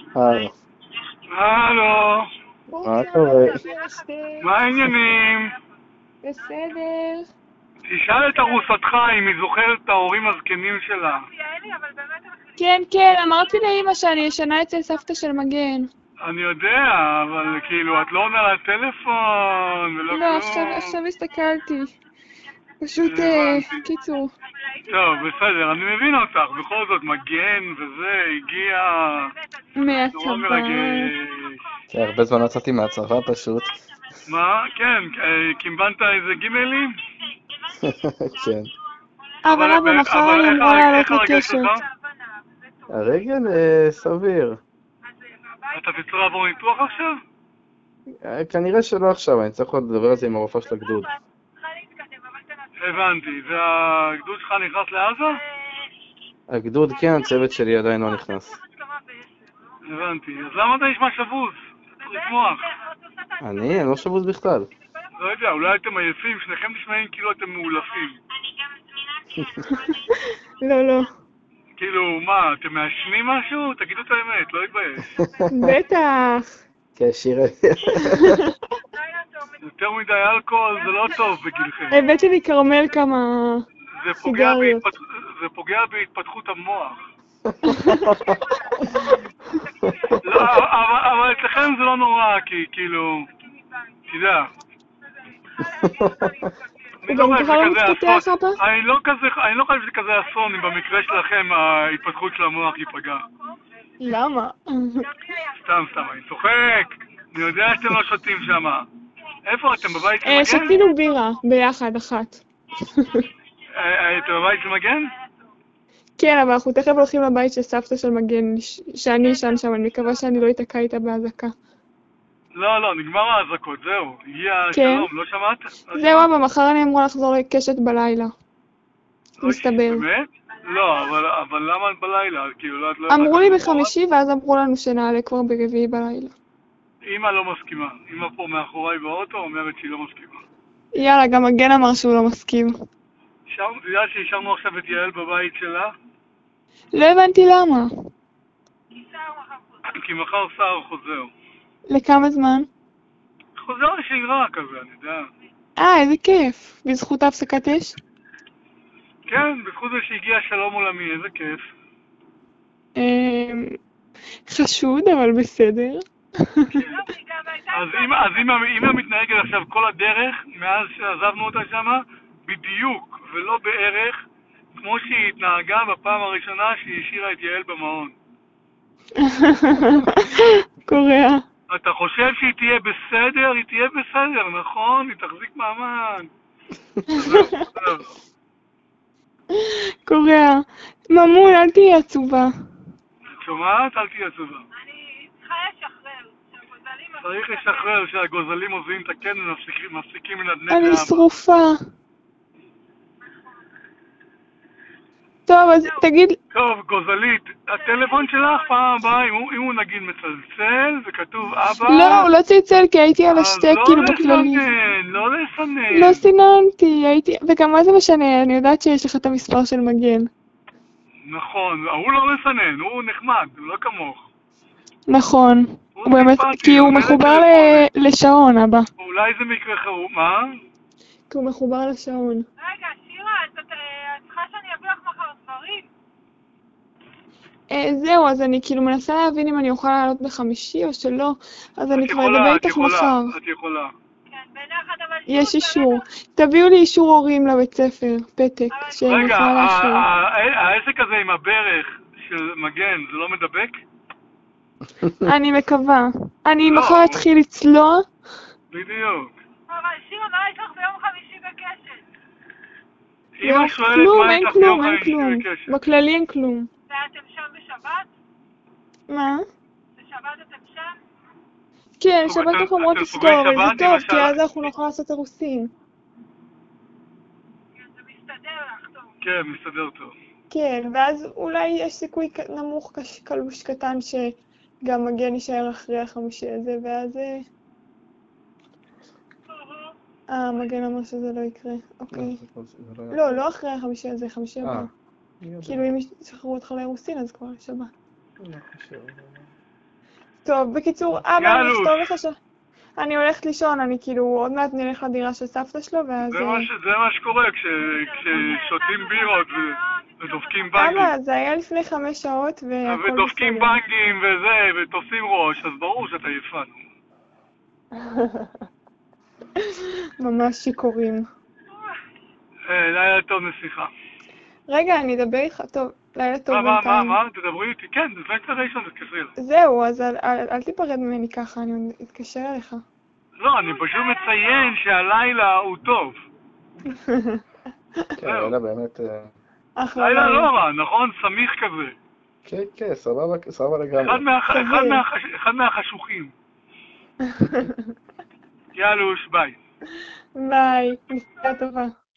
הלו, הלו, מה קורה? מה העניינים? בסדר. תשאל את ארוסתך אם היא זוכרת את ההורים הזקנים שלה. כן, כן, אמרתי לאמא שאני ישנה אצל סבתא של מגן. אני יודע, אבל כאילו, את לא עונה לטלפון ולא לא, כלום. עכשיו הסתכלתי. פשוט, הבנתי. קיצור. טוב, בסדר, אני מבין אותך. בכל זאת, מגן וזה, הגיע... נורא מהצבא. מרגש. כן, הרבה זמן יצאתי מהצבא פשוט. מה? כן, קימבנת איזה גימלים? כן. אבל אבא, מחר אני אמורה לעלות הרגש לקשת. שלך? הרגל סביר. אתה תצטרך לעבור ניתוח עכשיו? כנראה שלא עכשיו, אני צריך עוד לדבר על זה עם הרופאה של הגדוד. הבנתי, והגדוד שלך נכנס לעזה? הגדוד כן, הצוות שלי עדיין לא נכנס. הבנתי, אז למה אתה נשמע שבוז? אתה צריך לשמוח. אני לא שבוז בכלל. לא יודע, אולי אתם עייפים, שניכם נשמעים כאילו אתם מאולפים. לא, לא. כאילו, מה, אתם מעשנים משהו? תגידו את האמת, לא להתבייש. בטח. כן, שירי. יותר מדי אלכוהול זה לא טוב בגילכם. הבאתי לי קרמל כמה סיגריות. זה פוגע בהתפתחות המוח. לא, אבל אצלכם זה לא נורא, כי כאילו, תדע. הוא גם ככה לא מתפתח, אבא? אני לא חושב שזה כזה אסון אם במקרה שלכם ההתפתחות של המוח ייפגע. למה? סתם, אני צוחק. אני יודע שאתם לא שותים שם. איפה אתם? בבית של מגן? שתינו בירה, ביחד, אחת. אתם בבית של מגן? כן, אבל אנחנו תכף הולכים לבית של סבתא של מגן, שאני אשן שם, אני מקווה שאני לא אתקע איתה בהזקה. לא, נגמר ההזקות, זהו. הגיע כן. שלום, לא שמעת? זהו, אבא, מחר אני אמורה לחזור לקשת בלילה. מסתבר. באמת? לא, אבל למה בלילה? כאילו, לא... אמרו לי בחמישי, ואז אמרו לנו שנעלה כבר ברביעי בלילה. אמא לא מסכימה. אמא פה מאחוריי באוטו אומרת שהיא לא מסכימה. יאללה, גם מגן אמר שהוא לא מסכים. אתה יודע שהשארנו עכשיו את יעל בבית שלה? לא הבנתי למה. כי מחר שר חוזר. לכמה זמן? חוזר לשגרה כזה, אני יודע. איזה כיף. בזכות ההפסקת אש? כן, בזכות זה שהגיע שלום עולמי, איזה כיף. חשוד, אבל בסדר. אז אמא מתנהגת עכשיו כל הדרך, מאז שעזבנו אותה שמה, בדיוק, ולא בערך, כמו שהיא התנהגה בפעם הראשונה שהיא השאירה את יעל במעון. קורע. אתה חושב שהיא תהיה בסדר? היא תהיה בסדר, נכון? היא תחזיק מעמד. קורע. ממון, אל תהיה עצובה. את שומעת? אל תהיה עצובה. אני צריכה לשחרר. צריך לשחרר שהגוזלים עוזבים את הקן ומפסיקים לנדנד אני לאבא. שרופה. טוב, אז תגיד... טוב, גוזלית, הטלפון שלך פעם הבאה, אם הוא נגיד מצלצל וכתוב אבא... לא, הוא לא צלצל כי הייתי על השתק כאילו בכללי. לא לסנן. לא סיננתי, הייתי... וגם מה זה משנה, אני יודעת שיש לך את המספר של מגן. נכון, הוא לא לסנן, הוא נחמד, הוא לא כמוך. נכון. הוא באמת, כי הוא מחובר לשעון, אבא. אולי זה מקרה חירום, מה? כי הוא מחובר לשעון. רגע, שירה, את צריכה שאני אביא לך מחר דברים? זהו, אז אני כאילו מנסה להבין אם אני אוכל לעלות בחמישי או שלא, אז אני כבר אדבר איתך מחר. את יכולה. כן, ביחד אבל... יש אישור. תביאו לי אישור הורים לבית ספר, פתק, שאני רגע, יכולה לאשר. העסק הזה עם הברך של מגן, זה לא מדבק? אני מקווה. אני מחר אתחיל לצלוע. בדיוק. אבל שירה, מה יש לך ביום חמישי בקשת? אמא שואלת כלום, מה אין יש לך כלום, ביום אין חמישי כלום. בקשר. בכללי אין כלום. ואתם שם בשבת? מה? בשבת אתם שם? כן, שבת אנחנו אמורות לסגור, אבל זה טוב, כי אז אנחנו נוכל לעשות אירוסין. כן, זה מסתדר לך, טוב. כן, מסתדר טוב. כן, ואז אולי יש סיכוי נמוך קלוש קטן שגם מגן יישאר אחרי החמישי הזה, ואז... מגן אמר שזה לא יקרה, אוקיי. לא, לא אחרי החמישי הזה, חמישי הבא. כאילו אם ישחררו אותך לאירוסין, אז כבר יש הבא. טוב, בקיצור, אבא, אני יאלוש. אכתוב לך אני הולכת לישון, אני כאילו, עוד מעט נלך לדירה של סבתא שלו, ואז... זה מה שקורה כששותים בירות ודופקים בנגים. אבא, זה היה לפני 5 שעות, והכל בסדר. ודופקים בנגים וזה, ותופסים ראש, אז ברור שאתה יפה. ממש שיכורים. לילה טוב נסיכה. רגע, אני אדבר איתך, טוב, לילה טוב בינתיים. מה? תדברי איתי, כן, זה לפני ראשון, תתקשרי אליי. זהו, אז אל תיפרד ממני ככה, אני אתקשר אליך. לא, אני פשוט מציין שהלילה הוא טוב. כן, לילה באמת... אחלה לילה לא רע, נכון? סמיך כזה. כן, כן, סבבה לגמרי. אחד מהחשוכים. יאלוש, ביי. ביי, נסיעה טובה.